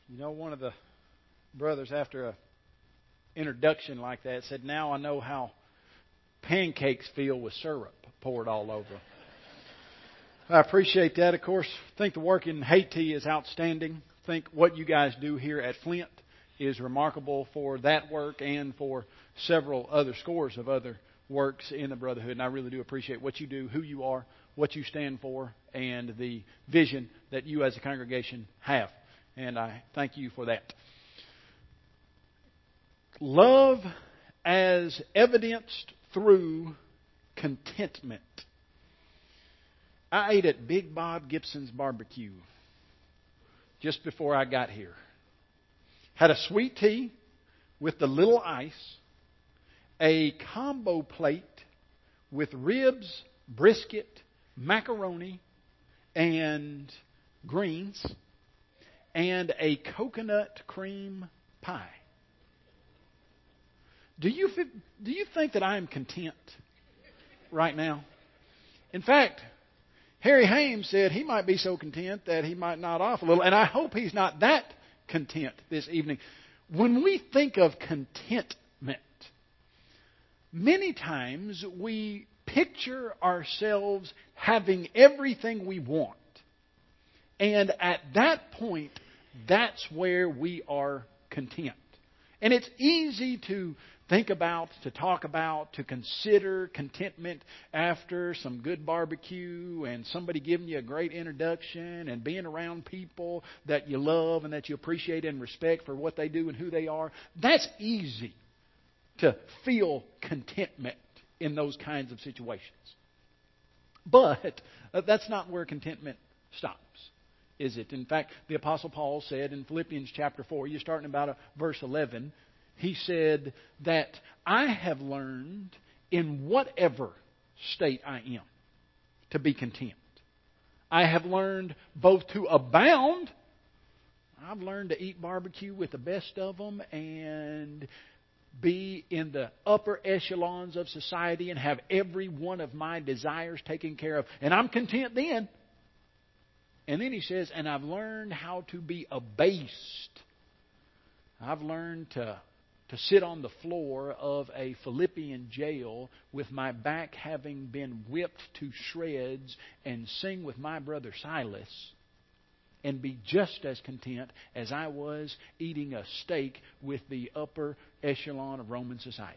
You know, one of the brothers, after a introduction like that, said, "Now I know how pancakes feel with syrup poured all over them." I appreciate that. Of course, I think the work in Haiti is outstanding. I think what you guys do here at Flint is remarkable for that work and for several other scores of other works in the Brotherhood. And I really do appreciate what you do, who you are, what you stand for, and the vision that you as a congregation have. And I thank you for that. Love as evidenced through contentment. I ate at Big Bob Gibson's barbecue just before I got here. Had a sweet tea with the little ice, a combo plate with ribs, brisket, macaroni, and greens, and a coconut cream pie. Do you think that I am content right now? In fact, Harry Hames said he might be so content that he might nod off a little, and I hope he's not that content this evening. When we think of contentment, many times we picture ourselves having everything we want. And at that point, that's where we are content. And it's easy to think about, to talk about, to consider contentment after some good barbecue and somebody giving you a great introduction and being around people that you love and that you appreciate and respect for what they do and who they are. That's easy to feel contentment in those kinds of situations. But that's not where contentment stops, is it? In fact, the Apostle Paul said in Philippians chapter 4, you're starting about verse 11, he said that I have learned in whatever state I am to be content. I have learned both to abound. I've learned to eat barbecue with the best of them and be in the upper echelons of society and have every one of my desires taken care of. And I'm content then. And then he says, and I've learned how to be abased. I've learned to sit on the floor of a Philippian jail with my back having been whipped to shreds and sing with my brother Silas and be just as content as I was eating a steak with the upper echelon of Roman society.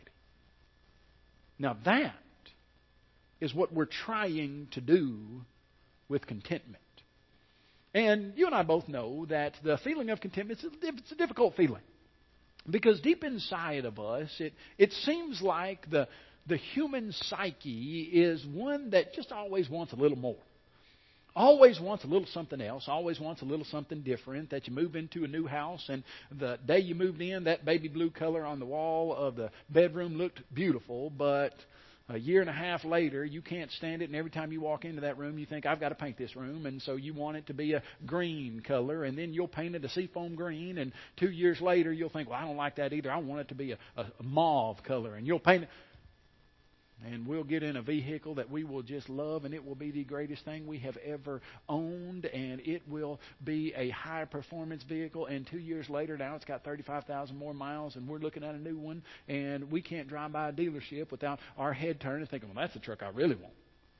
Now that is what we're trying to do with contentment. And you and I both know that the feeling of contentment, it's a difficult feeling. Because deep inside of us, it seems like the human psyche is one that just always wants a little more. Always wants a little something else. Always wants a little something different. That you move into a new house and the day you moved in, that baby blue color on the wall of the bedroom looked beautiful, but a year and a half later, you can't stand it, and every time you walk into that room, you think, I've got to paint this room, and so you want it to be a green color, and then you'll paint it a seafoam green, and 2 years later, you'll think, well, I don't like that either. I want it to be a mauve color, and you'll paint it. And we'll get in a vehicle that we will just love, and it will be the greatest thing we have ever owned, and it will be a high-performance vehicle. And 2 years later, now it's got 35,000 more miles, and we're looking at a new one, and we can't drive by a dealership without our head turning and thinking, well, that's the truck I really want.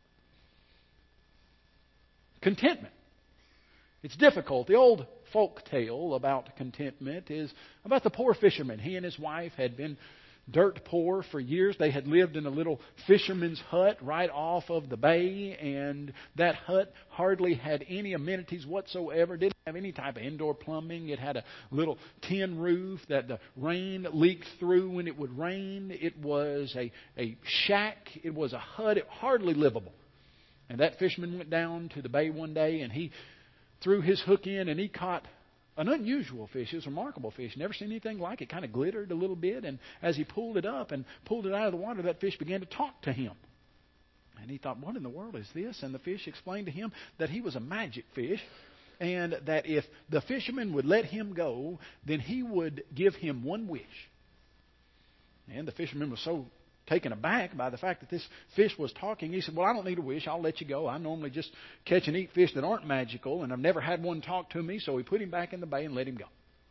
Contentment. It's difficult. The old folk tale about contentment is about the poor fisherman. He and his wife had been dirt poor for years. They had lived in a little fisherman's hut right off of the bay, and that hut hardly had any amenities whatsoever. Didn't have any type of indoor plumbing. It had a little tin roof that the rain leaked through when it would rain. It was a shack. It was a hut. It hardly livable. And that fisherman went down to the bay one day, and he threw his hook in, and he caught an unusual fish. It was a remarkable fish. Never seen anything like it. Kind of glittered a little bit. And as he pulled it up and pulled it out of the water, that fish began to talk to him. And he thought, what in the world is this? And the fish explained to him that he was a magic fish, and that if the fisherman would let him go, then he would give him one wish. And the fisherman was so taken aback by the fact that this fish was talking. He said, well, I don't need a wish. I'll let you go. I normally just catch and eat fish that aren't magical, and I've never had one talk to me. So he put him back in the bay and let him go.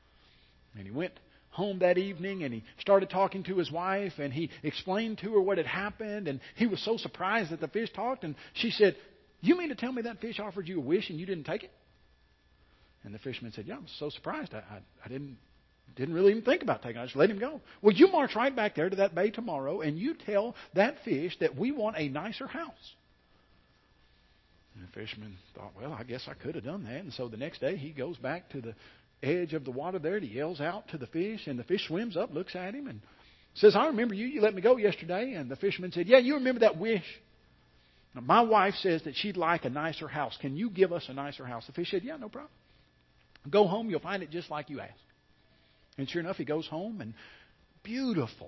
And he went home that evening and he started talking to his wife and he explained to her what had happened, and he was so surprised that the fish talked, and she said, "You mean to tell me that fish offered you a wish and you didn't take it?" And the fisherman said, "Yeah, I'm so surprised. I didn't really even think about taking it. I just let him go." "Well, you march right back there to that bay tomorrow and you tell that fish that we want a nicer house." And the fisherman thought, well, I guess I could have done that. And so the next day he goes back to the edge of the water there and he yells out to the fish, and the fish swims up, looks at him and says, "I remember you. You let me go yesterday." And the fisherman said, "Yeah, you remember that wish? Now, my wife says that she'd like a nicer house. Can you give us a nicer house?" The fish said, "Yeah, no problem. Go home, you'll find it just like you asked." And sure enough, he goes home, and beautiful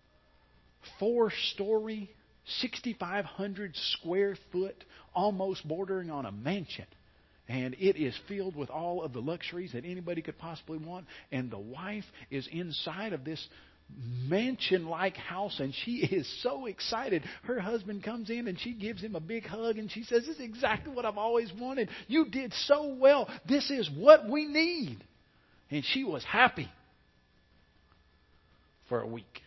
4-story, 6,500 square foot, almost bordering on a mansion. And it is filled with all of the luxuries that anybody could possibly want. And the wife is inside of this mansion-like house, and she is so excited. Her husband comes in and she gives him a big hug and she says, "This is exactly what I've always wanted. You did so well. This is what we need." And she was happy for a week.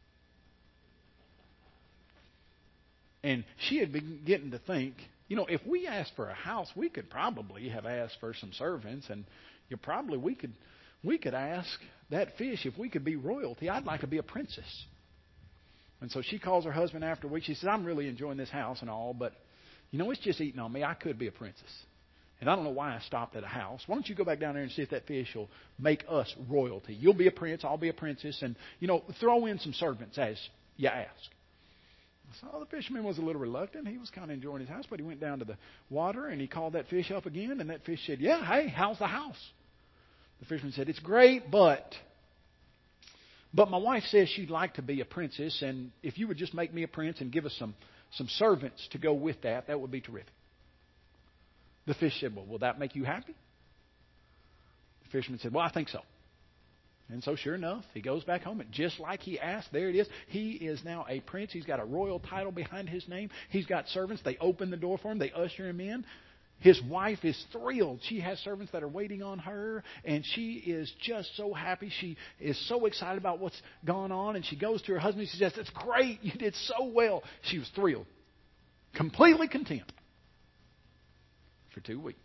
And she had been getting to think, if we asked for a house, we could probably have asked for some servants, and we could ask that fish if we could be royalty. I'd like to be a princess. And so she calls her husband after a week. She says, "I'm really enjoying this house and all, but it's just eating on me. I could be a princess. And I don't know why I stopped at a house. Why don't you go back down there and see if that fish will make us royalty? You'll be a prince, I'll be a princess, and throw in some servants as you ask." So the fisherman was a little reluctant. He was kind of enjoying his house, but he went down to the water and he called that fish up again, and that fish said, "Yeah, hey, how's the house?" The fisherman said, "It's great, but my wife says she'd like to be a princess, and if you would just make me a prince and give us some servants to go with that, that would be terrific." The fish said, "Well, will that make you happy?" The fisherman said, "Well, I think so." And so sure enough, he goes back home, and just like he asked, there it is. He is now a prince. He's got a royal title behind his name. He's got servants. They open the door for him. They usher him in. His wife is thrilled. She has servants that are waiting on her, and she is just so happy. She is so excited about what's gone on, and she goes to her husband and she says, "That's great. You did so well." She was thrilled, completely content for 2 weeks.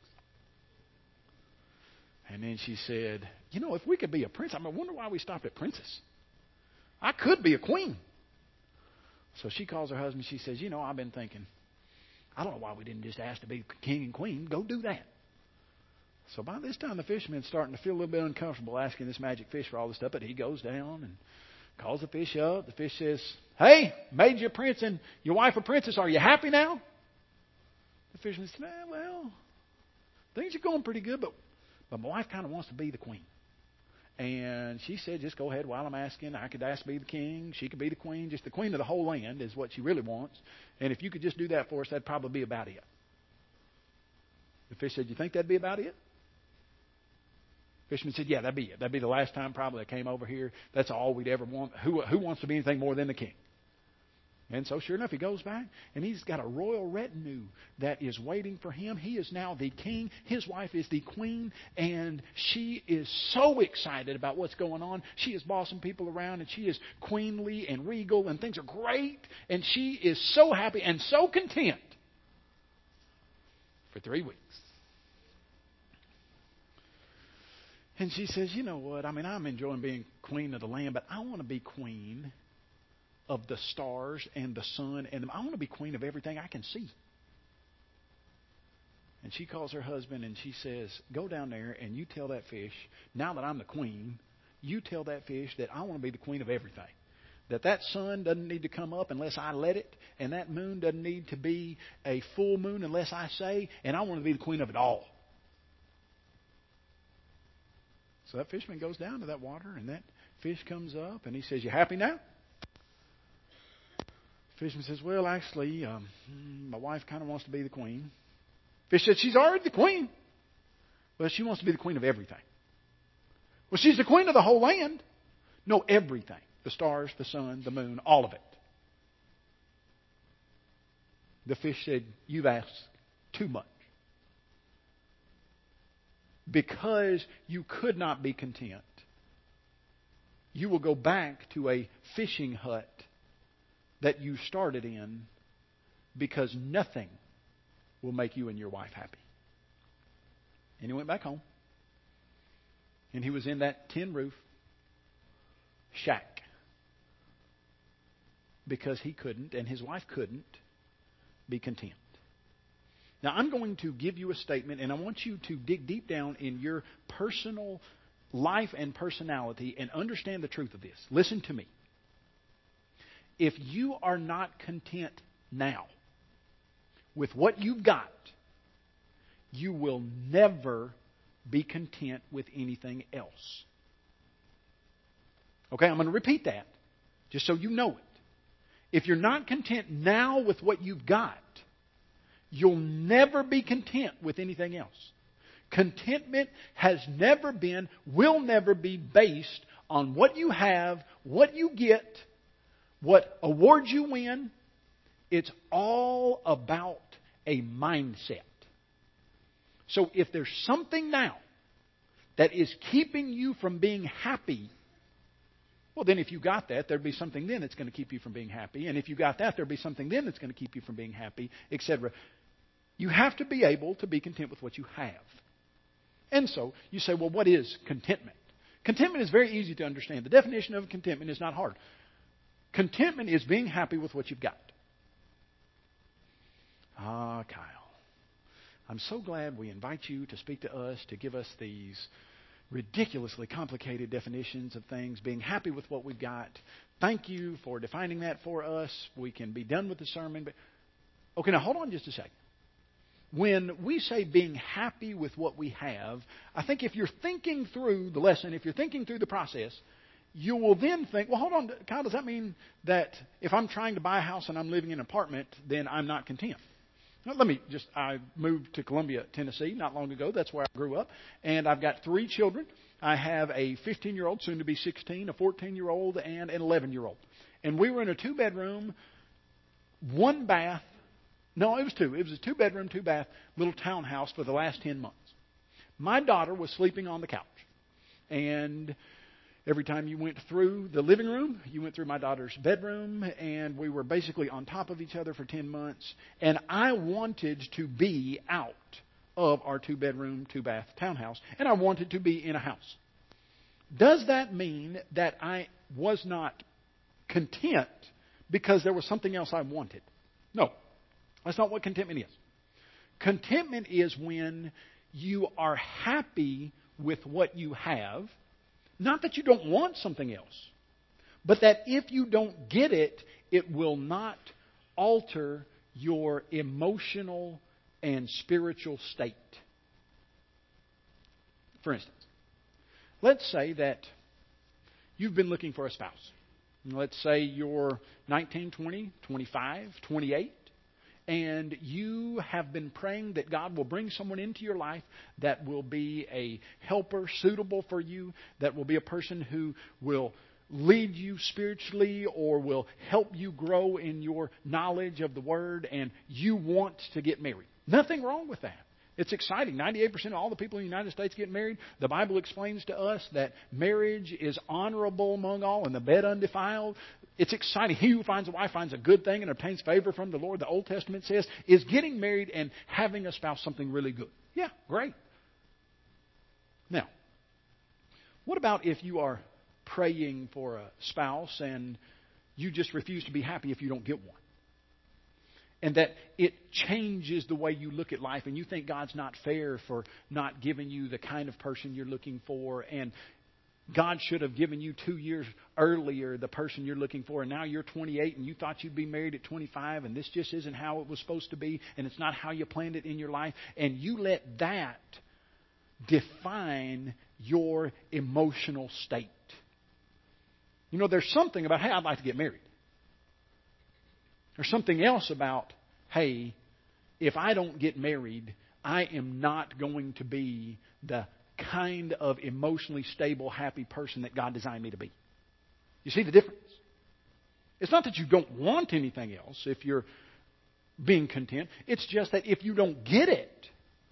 And then she said, "If we could be a prince, I wonder why we stopped at princess. I could be a queen." So she calls her husband. She says, "I've been thinking, I don't know why we didn't just ask to be king and queen. Go do that." So by this time, the fisherman's starting to feel a little bit uncomfortable asking this magic fish for all this stuff, but he goes down and calls the fish up. The fish says, "Hey, made you a prince and your wife a princess. Are you happy now?" The fisherman said, "Well, things are going pretty good, but my wife kind of wants to be the queen." And she said, "Just go ahead while I'm asking. I could ask to be the king. She could be the queen. Just the queen of the whole land is what she really wants. And if you could just do that for us, that'd probably be about it." The fish said, "You think that'd be about it?" The fisherman said, "Yeah, that'd be it. That'd be the last time probably I came over here. That's all we'd ever want. Who wants to be anything more than the king?" And so sure enough, he goes back, and he's got a royal retinue that is waiting for him. He is now the king. His wife is the queen, and she is so excited about what's going on. She is bossing people around, and she is queenly and regal, and things are great. And she is so happy and so content for 3 weeks. And she says, "You know what? I'm enjoying being queen of the land, but I want to be queen of the stars and the sun, and I want to be queen of everything I can see." And she calls her husband and she says, "Go down there and you tell that fish, now that I'm the queen, you tell that fish that I want to be the queen of everything. That sun doesn't need to come up unless I let it, and that moon doesn't need to be a full moon unless I say, and I want to be the queen of it all." So that fisherman goes down to that water, and that fish comes up, and he says, "You happy now?" Fisherman says, "Well, actually, my wife kind of wants to be the queen." Fish said, "She's already the queen. Well, she wants to be the queen of everything." "Well, she's the queen of the whole land." "No, everything. The stars, the sun, the moon, all of it." The fish said, "You've asked too much. Because you could not be content you will go back to a fishing hut that you started in, because nothing will make you and your wife happy. And he went back home. And he was in that tin roof shack because he couldn't, and his wife couldn't, be content. Now, I'm going to give you a statement, and I want you to dig deep down in your personal life and personality and understand the truth of this. Listen to me. If you are not content now with what you've got, you will never be content with anything else. Okay, I'm going to repeat that just so you know it. If you're not content now with what you've got, you'll never be content with anything else. Contentment has never been, will never be based on what you have, what you get, what awards you win. It's all about a mindset. So if there's something now that is keeping you from being happy, well, then if you got that, there'd be something then that's going to keep you from being happy. And if you got that, there'd be something then that's going to keep you from being happy, etc. You have to be able to be content with what you have. And so you say, well, what is contentment? Contentment is very easy to understand. The definition of contentment is not hard. Contentment is being happy with what you've got. Ah, Kyle, I'm so glad we invite you to speak to us, to give us these ridiculously complicated definitions of things, being happy with what we've got. Thank you for defining that for us. We can be done with the sermon. But okay, now hold on just a second. When we say being happy with what we have, I think if you're thinking through the lesson, if you're thinking through the process, you will then think, well, hold on, Kyle, does that mean that if I'm trying to buy a house and I'm living in an apartment, then I'm not content? Now, I moved to Columbia, Tennessee not long ago. That's where I grew up. And I've got 3 children. I have a 15-year-old, soon to be 16, a 14-year-old, and an 11-year-old. And we were in a 2-bedroom, 1-bath. No, it was 2. It was a 2-bedroom, 2-bath little townhouse for the last 10 months. My daughter was sleeping on the couch. And every time you went through the living room, you went through my daughter's bedroom, and we were basically on top of each other for 10 months. And I wanted to be out of our 2-bedroom, 2-bath townhouse, and I wanted to be in a house. Does that mean that I was not content because there was something else I wanted? No. That's not what contentment is. Contentment is when you are happy with what you have. Not that you don't want something else, but that if you don't get it, it will not alter your emotional and spiritual state. For instance, let's say that you've been looking for a spouse. Let's say you're 19, 20, 25, 28. And you have been praying that God will bring someone into your life that will be a helper suitable for you, that will be a person who will lead you spiritually or will help you grow in your knowledge of the Word, and you want to get married. Nothing wrong with that. It's exciting. 98% of all the people in the United States get married. The Bible explains to us that marriage is honorable among all and the bed undefiled. It's exciting. He who finds a wife finds a good thing and obtains favor from the Lord, the Old Testament says. Is getting married and having a spouse something really good? Yeah, great. Now, what about if you are praying for a spouse and you just refuse to be happy if you don't get one? And that it changes the way you look at life, and you think God's not fair for not giving you the kind of person you're looking for, and God should have given you 2 years earlier the person you're looking for, and now you're 28 and you thought you'd be married at 25, and this just isn't how it was supposed to be, and it's not how you planned it in your life, and you let that define your emotional state. You know, there's something about, hey, I'd like to get married. There's something else about, hey, if I don't get married, I am not going to be the kind of emotionally stable, happy person that God designed me to be. You see the difference? It's not that you don't want anything else if you're being content. It's just that if you don't get it,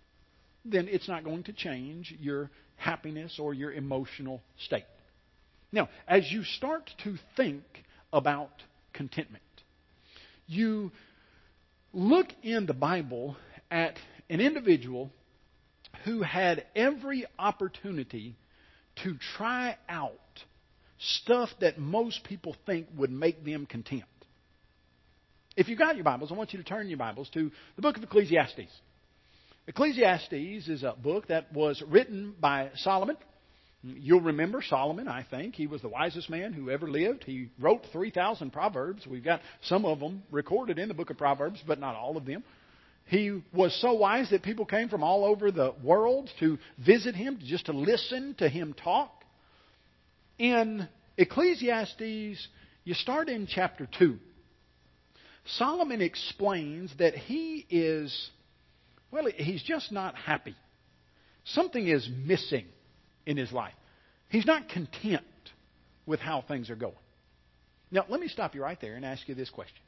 then it's not going to change your happiness or your emotional state. Now, as you start to think about contentment, you look in the Bible at an individual who had every opportunity to try out stuff that most people think would make them content. If you've got your Bibles, I want you to turn your Bibles to the book of Ecclesiastes. Ecclesiastes is a book that was written by Solomon. You'll remember Solomon, I think. He was the wisest man who ever lived. He wrote 3,000 Proverbs. We've got some of them recorded in the book of Proverbs, but not all of them. He was so wise that people came from all over the world to visit him, just to listen to him talk. In Ecclesiastes, you start in chapter 2. Solomon explains that he's just not happy. Something is missing in his life. He's not content with how things are going. Now, let me stop you right there and ask you this question.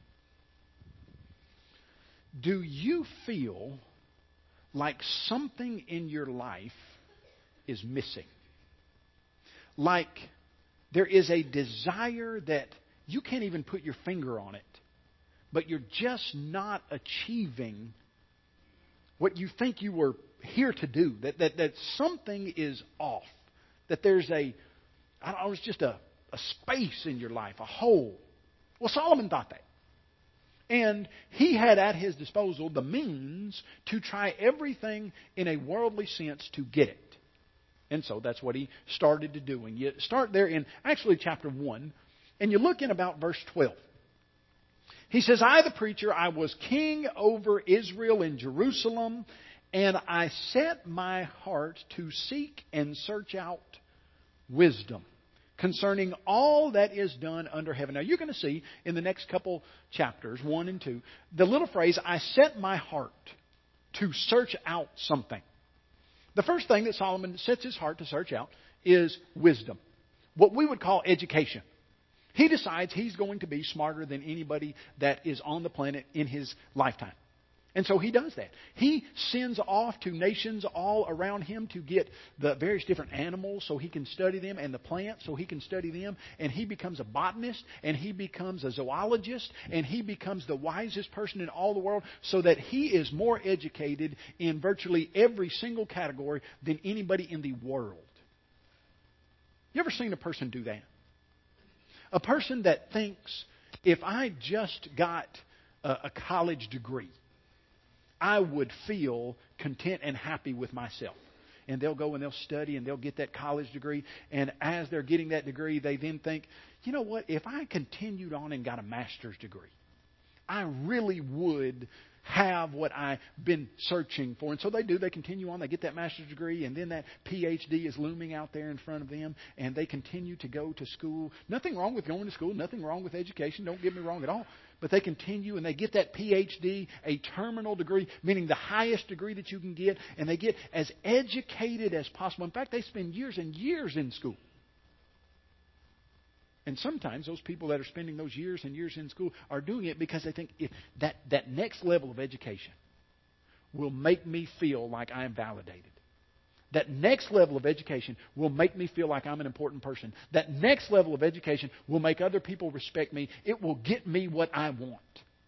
Do you feel like something in your life is missing? Like there is a desire that you can't even put your finger on it, but you're just not achieving what you think you were here to do, that something is off, that there's it's just a space in your life, a hole. Well, Solomon thought that. And he had at his disposal the means to try everything in a worldly sense to get it. And so that's what he started to do. And you start there in actually chapter 1, and you look in about verse 12. He says, I, the preacher, I was king over Israel in Jerusalem, and I set my heart to seek and search out wisdom concerning all that is done under heaven. Now, you're going to see in the next couple chapters, 1 and 2, the little phrase, I set my heart to search out something. The first thing that Solomon sets his heart to search out is wisdom, what we would call education. He decides he's going to be smarter than anybody that is on the planet in his lifetime. And so he does that. He sends off to nations all around him to get the various different animals so he can study them, and the plants so he can study them. And he becomes a botanist, and he becomes a zoologist, and he becomes the wisest person in all the world, so that he is more educated in virtually every single category than anybody in the world. You ever seen a person do that? A person that thinks, if I just got a college degree, I would feel content and happy with myself. And they'll go and they'll study and they'll get that college degree. And as they're getting that degree, they then think, you know what, if I continued on and got a master's degree, I really would have what I've been searching for. And so they do. They continue on. They get that master's degree, and then that PhD is looming out there in front of them, and they continue to go to school. Nothing wrong with going to school. Nothing wrong with education. Don't get me wrong at all. But they continue, and they get that PhD, a terminal degree, meaning the highest degree that you can get, and they get as educated as possible. In fact, they spend years and years in school. And sometimes those people that are spending those years and years in school are doing it because they think if that next level of education will make me feel like I am validated. That next level of education will make me feel like I'm an important person. That next level of education will make other people respect me. It will get me what I want.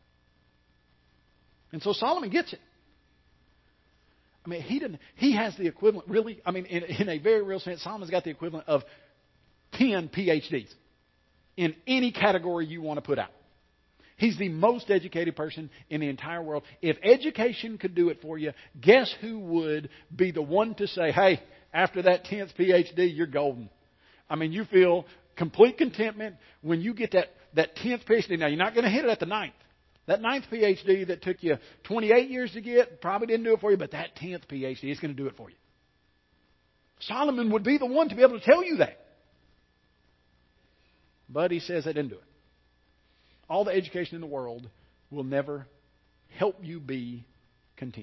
And so Solomon gets it. I mean, he has the equivalent, really, I mean, in a very real sense, Solomon's got the equivalent of 10 PhDs. In any category you want to put out. He's the most educated person in the entire world. If education could do it for you, guess who would be the one to say, hey, after that 10th PhD, you're golden. I mean, you feel complete contentment when you get that 10th PhD. Now, you're not going to hit it at the 9th. That 9th PhD that took you 28 years to get probably didn't do it for you, but that 10th PhD is going to do it for you. Solomon would be the one to be able to tell you that. But he says I didn't do it. All the education in the world will never help you be content.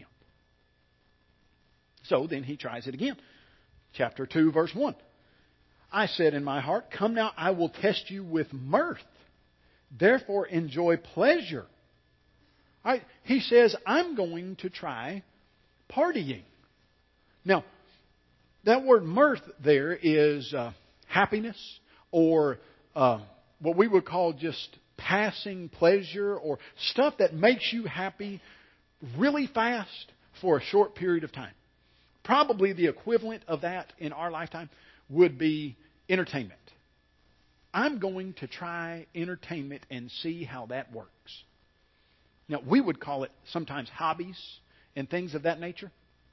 So then he tries it again. Chapter 2, verse 1. I said in my heart, come now, I will test you with mirth. Therefore enjoy pleasure. All right, he says, I'm going to try partying. Now, that word mirth there is happiness or what we would call just passing pleasure, or stuff that makes you happy really fast for a short period of time. Probably the equivalent of that in our lifetime would be entertainment. I'm going to try entertainment and see how that works. Now, we would call it sometimes hobbies and things of that nature.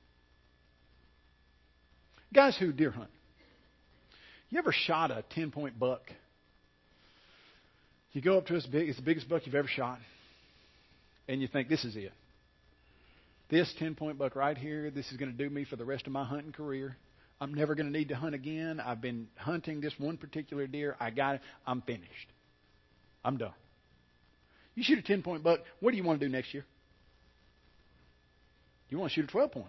Guys who deer hunt, you ever shot a 10-point buck? You go up to it's the biggest buck you've ever shot, and you think, this is it. This 10-point buck right here, this is going to do me for the rest of my hunting career. I'm never going to need to hunt again. I've been hunting this one particular deer. I got it. I'm finished. I'm done. You shoot a 10-point buck, what do you want to do next year? You want to shoot a 12-point.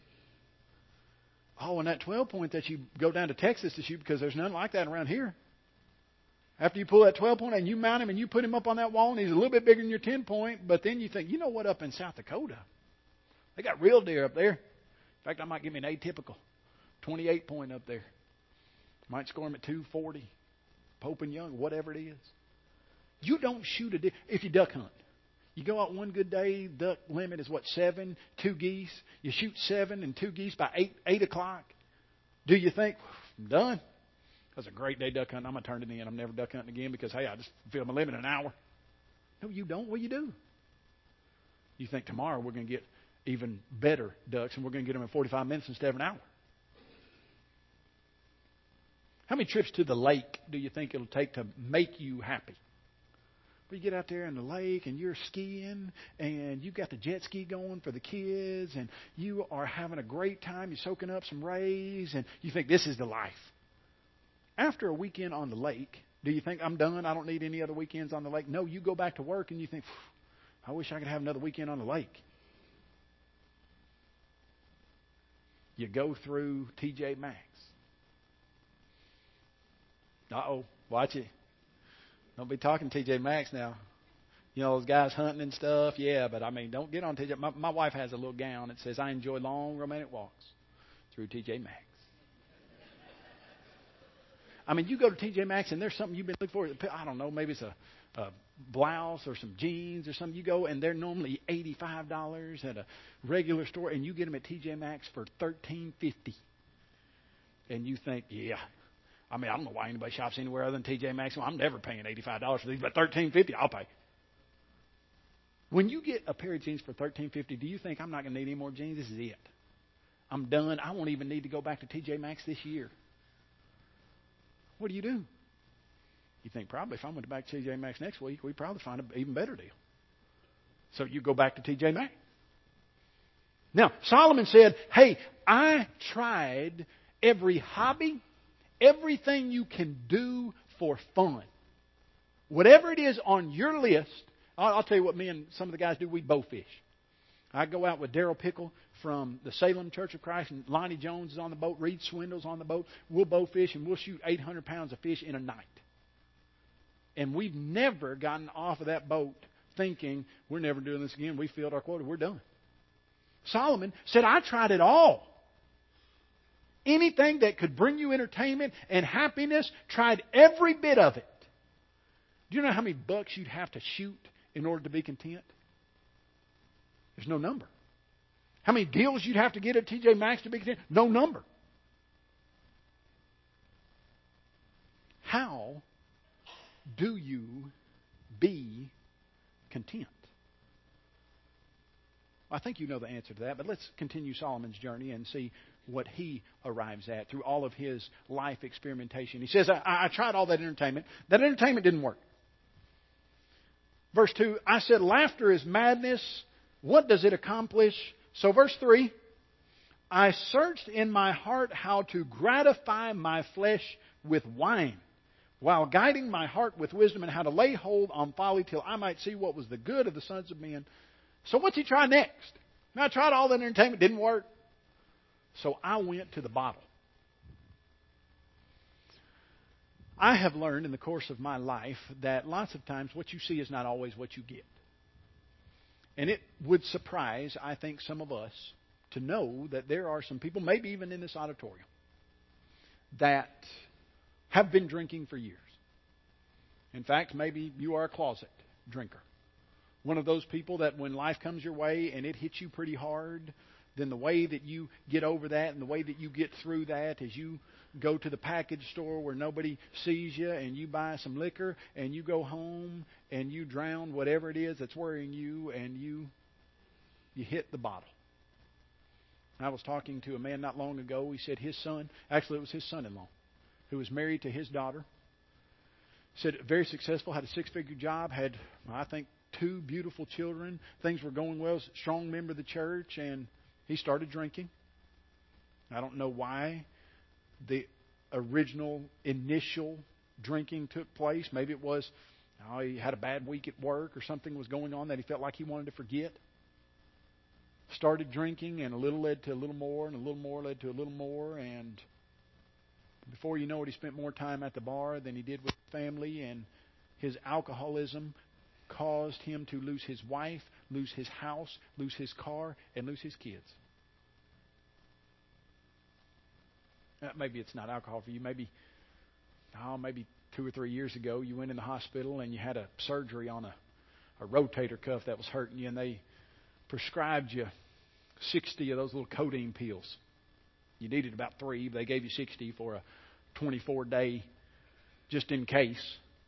Oh, and that 12-point that you go down to Texas to shoot, because there's none like that around here. After you pull that 12-point and you mount him and you put him up on that wall and he's a little bit bigger than your 10-point, but then you think, you know what, up in South Dakota, they got real deer up there. In fact, I might give me an atypical 28-point up there. Might score him at 240, Pope and Young, whatever it is. You don't shoot a deer. If you duck hunt, you go out one good day, duck limit is what, 7, 2 geese. You shoot 7 and 2 geese by 8 o'clock. Do you think, I'm done? That's a great day duck hunting. I'm going to turn it in. I'm never duck hunting again because, hey, I just filled my limit in an hour. No, you don't. What do you do? You think tomorrow we're going to get even better ducks and we're going to get them in 45 minutes instead of an hour. How many trips to the lake do you think it'll take to make you happy? Well, you get out there in the lake and you're skiing and you've got the jet ski going for the kids and you are having a great time. You're soaking up some rays and you think this is the life. After a weekend on the lake, do you think I'm done? I don't need any other weekends on the lake? No, you go back to work and you think, I wish I could have another weekend on the lake. You go through TJ Maxx. Uh-oh, watch it. Don't be talking TJ Maxx now. You know, those guys hunting and stuff. Yeah, but I mean, don't get on TJ. My wife has a little gown that says, I enjoy long romantic walks through TJ Maxx. I mean, you go to TJ Maxx and there's something you've been looking for. I don't know, maybe it's a blouse or some jeans or something. You go and they're normally $85 at a regular store, and you get them at TJ Maxx for $13.50. And you think, yeah. I mean, I don't know why anybody shops anywhere other than TJ Maxx. Well, I'm never paying $85 for these, but $13.50, I'll pay. When you get a pair of jeans for $13.50, do you think I'm not going to need any more jeans? This is it. I'm done. I won't even need to go back to TJ Maxx this year. What do? You think probably if I went back to TJ Maxx next week, we'd probably find an even better deal. So you go back to TJ Maxx. Now, Solomon said, hey, I tried every hobby, everything you can do for fun. Whatever it is on your list, I'll tell you what me and some of the guys do. We bow fish. I go out with Daryl Pickle from the Salem Church of Christ, and Lonnie Jones is on the boat, Reed Swindle's on the boat. We'll bow fish, and we'll shoot 800 pounds of fish in a night. And we've never gotten off of that boat thinking, we're never doing this again. We filled our quota. We're done. Solomon said, I tried it all. Anything that could bring you entertainment and happiness, tried every bit of it. Do you know how many bucks you'd have to shoot in order to be content? There's no number. How many deals you'd have to get at TJ Maxx to be content? No number. How do you be content? I think you know the answer to that, but let's continue Solomon's journey and see what he arrives at through all of his life experimentation. He says, I tried all that entertainment. That entertainment didn't work. Verse 2, I said, laughter is madness. What does it accomplish? So verse 3, I searched in my heart how to gratify my flesh with wine, while guiding my heart with wisdom, and how to lay hold on folly till I might see what was the good of the sons of men. So what's he try next? Now, I tried all that entertainment, didn't work. So I went to the bottle. I have learned in the course of my life that lots of times what you see is not always what you get. And it would surprise, I think, some of us to know that there are some people, maybe even in this auditorium, that have been drinking for years. In fact, maybe you are a closet drinker. One of those people that when life comes your way and it hits you pretty hard, then the way that you get over that and the way that you get through that is you go to the package store where nobody sees you and you buy some liquor and you go home and you drown whatever it is that's worrying you and you hit the bottle. I was talking to a man not long ago. He said his son, actually it was his son-in-law, who was married to his daughter. Said very successful, had a six-figure job, had, I think, 2 beautiful children. Things were going well. Strong member of the church, and he started drinking. I don't know why the original initial drinking took place. Maybe it was he had a bad week at work or something was going on that he felt like he wanted to forget. Started drinking, and a little led to a little more, and a little more led to a little more, and before you know it, he spent more time at the bar than he did with family, and his alcoholism caused him to lose his wife, lose his house, lose his car, and lose his kids. Maybe it's not alcohol for you. Maybe 2 or 3 years ago, you went in the hospital and you had a surgery on a rotator cuff that was hurting you, and they prescribed you 60 of those little codeine pills. You needed about 3, but they gave you 60 for a 24-day just in case.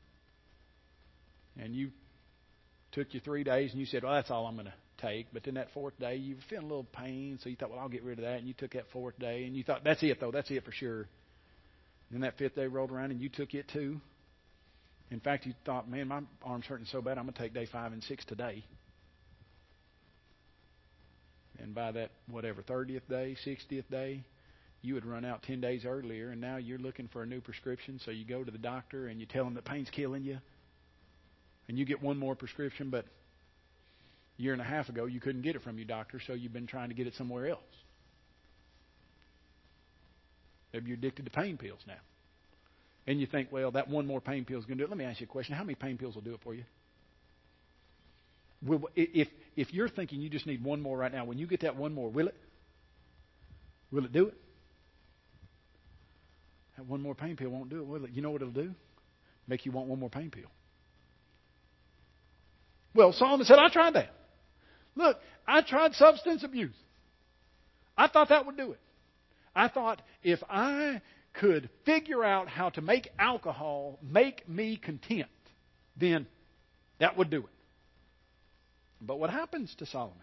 And you took you 3 days and you said, well, that's all I'm going to take. But then that 4th day, you were feeling a little pain, so you thought, well, I'll get rid of that. And you took that 4th day and you thought, that's it, though. That's it for sure. And then that 5th day rolled around and you took it too. In fact, you thought, man, my arm's hurting so bad, I'm going to take day 5 and 6 today. And by that, 30th day, 60th day, you had run out 10 days earlier, and now you're looking for a new prescription. So you go to the doctor and you tell him that pain's killing you. And you get one more prescription, but a year and a half ago you couldn't get it from your doctor, so you've been trying to get it somewhere else. Maybe you're addicted to pain pills now. And you think, well, that one more pain pill is going to do it. Let me ask you a question. How many pain pills will do it for you? If you're thinking you just need one more right now, when you get that one more, will it? Will it do it? That one more pain pill won't do it, will it? You know what it'll do? Make you want one more pain pill. Well, Solomon said, I tried that. Look, I tried substance abuse. I thought that would do it. I thought if I could figure out how to make alcohol make me content, then that would do it. But what happens to Solomon?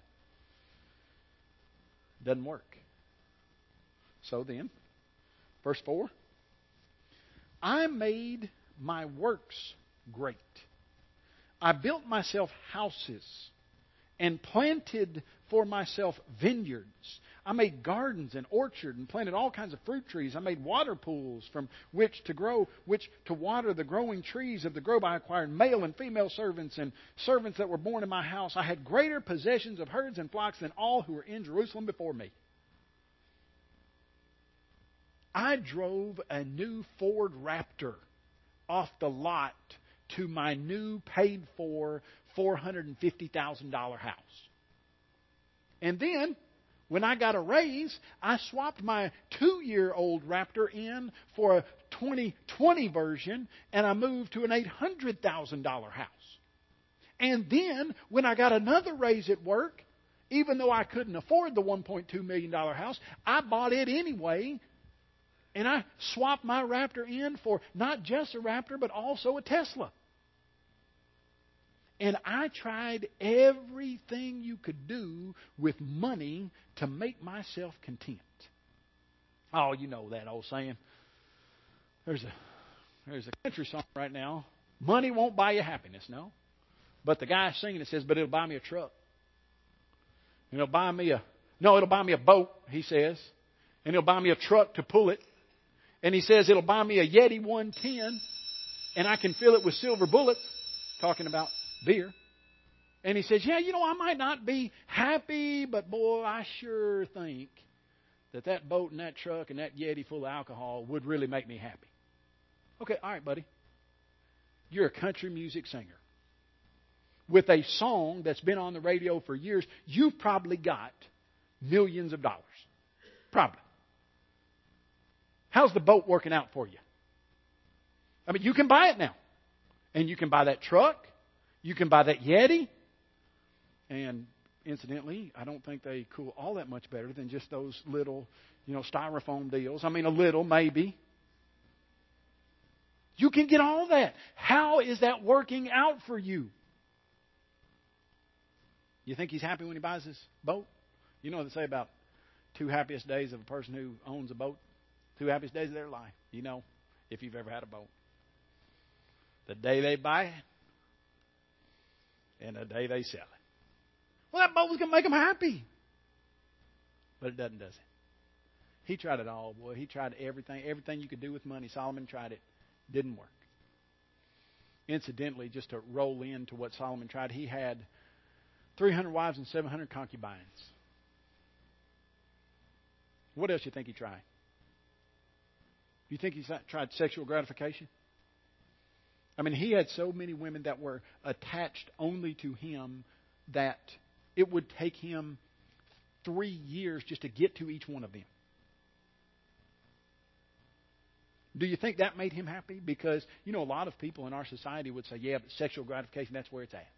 Doesn't work. So then, verse 4, I made my works great. I built myself houses and planted for myself vineyards. I made gardens and orchards and planted all kinds of fruit trees. I made water pools from which to water the growing trees of the grove. I acquired male and female servants and servants that were born in my house. I had greater possessions of herds and flocks than all who were in Jerusalem before me. I drove a new Ford Raptor off the lot to my new paid-for $450,000 house. And then, when I got a raise, I swapped my 2-year-old Raptor in for a 2020 version, and I moved to an $800,000 house. And then, when I got another raise at work, even though I couldn't afford the $1.2 million house, I bought it anyway. And I swapped my Raptor in for not just a Raptor, but also a Tesla. And I tried everything you could do with money to make myself content. Oh, you know that old saying. There's a country song right now. Money won't buy you happiness, no. But the guy singing it says, but it'll buy me a truck. It'll buy me a boat, he says. And it'll buy me a truck to pull it. And he says it'll buy me a Yeti 110, and I can fill it with silver bullets, talking about beer. And he says, yeah, I might not be happy, but boy, I sure think that boat and that truck and that Yeti full of alcohol would really make me happy. Okay, all right, buddy. You're a country music singer with a song that's been on the radio for years. You've probably got millions of dollars. Probably. How's the boat working out for you? I mean, you can buy it now. And you can buy that truck. You can buy that Yeti. And incidentally, I don't think they cool all that much better than just those little, styrofoam deals. I mean, a little, maybe. You can get all that. How is that working out for you? You think he's happy when he buys his boat? You know what they say about 2 happiest days of a person who owns a boat? 2 happiest days of their life. If you've ever had a boat. The day they buy it and the day they sell it. Well, that boat was going to make them happy. But it doesn't, does it? He tried it all, boy. He tried everything. Everything you could do with money. Solomon tried it. Didn't work. Incidentally, just to roll into what Solomon tried, he had 300 wives and 700 concubines. What else do you think he tried? Do you think he tried sexual gratification? I mean, he had so many women that were attached only to him that it would take him 3 years just to get to each one of them. Do you think that made him happy? Because, a lot of people in our society would say, yeah, but sexual gratification, that's where it's at.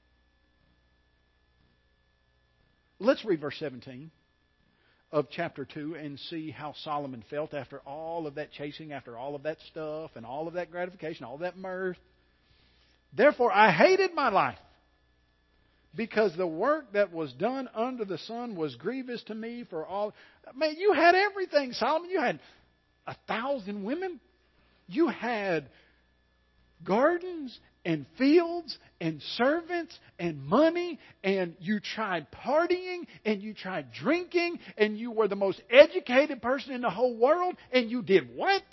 Let's read verse 17 of chapter 2 and see how Solomon felt after all of that chasing, after all of that stuff and all of that gratification, all that mirth. Therefore, I hated my life, because the work that was done under the sun was grievous to me for all. Man, you had everything, Solomon. You had 1,000 women. You had gardens and fields and servants and money, and you tried partying and you tried drinking, and you were the most educated person in the whole world, and you did what?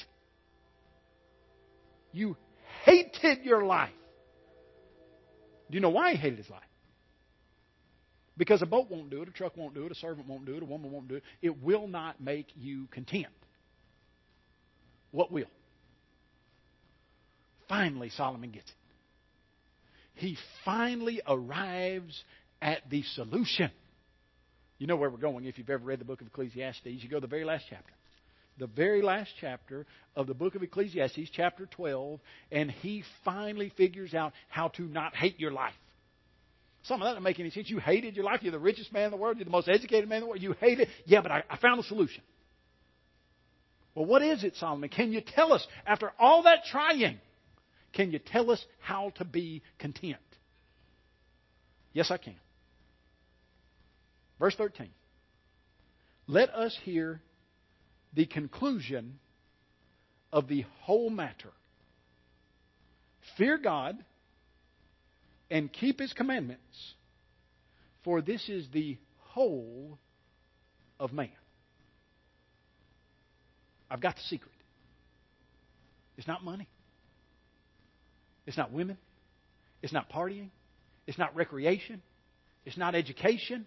You hated your life. Do you know why he hated his life? Because a boat won't do it, a truck won't do it, a servant won't do it, a woman won't do it. It will not make you content. What will? Finally, Solomon gets it. He finally arrives at the solution. You know where we're going if you've ever read the book of Ecclesiastes. You go to the very last chapter. The very last chapter of the book of Ecclesiastes, chapter 12, and he finally figures out how to not hate your life. Some of that doesn't make any sense. You hated your life. You're the richest man in the world. You're the most educated man in the world. You hate it. Yeah, but I found a solution. Well, what is it, Solomon? Can you tell us, after all that trying, can you tell us how to be content? Yes, I can. Verse 13. Let us hear the conclusion of the whole matter. Fear God and keep His commandments, for this is the whole of man. I've got the secret. It's not money. It's not women. It's not partying. It's not recreation. It's not education.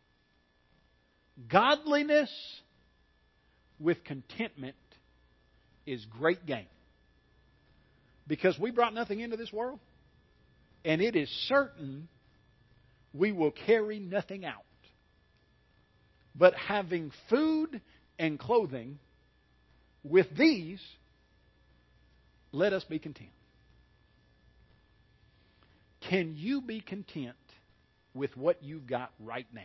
Godliness with contentment is great gain. Because we brought nothing into this world, and it is certain we will carry nothing out. But having food and clothing, with these, let us be content. Can you be content with what you've got right now?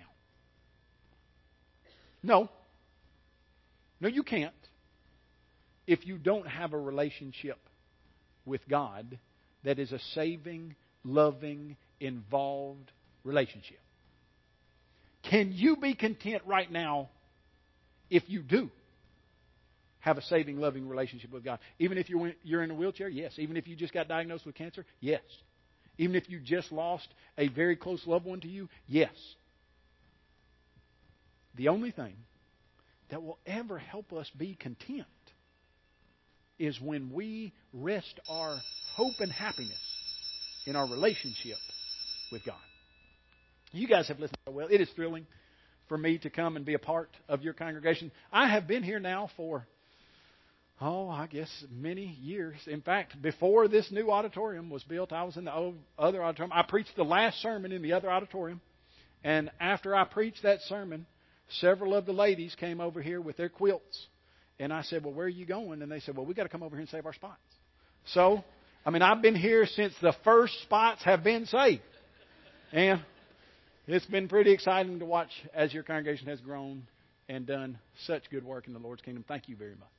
No. No, you can't. If you don't have a relationship with God that is a saving, loving, involved relationship. Can you be content right now if you do have a saving, loving relationship with God? Even if you're in a wheelchair? Yes. Even if you just got diagnosed with cancer? Yes. Even if you just lost a very close loved one to you? Yes. The only thing that will ever help us be content is when we rest our hope and happiness in our relationship with God. You guys have listened so well. It is thrilling for me to come and be a part of your congregation. I have been here now for, I guess many years. In fact, before this new auditorium was built, I was in the other auditorium. I preached the last sermon in the other auditorium. And after I preached that sermon, several of the ladies came over here with their quilts. And I said, well, where are you going? And they said, well, we've got to come over here and save our spots. So I mean, I've been here since the first spots have been saved. And it's been pretty exciting to watch as your congregation has grown and done such good work in the Lord's kingdom. Thank you very much.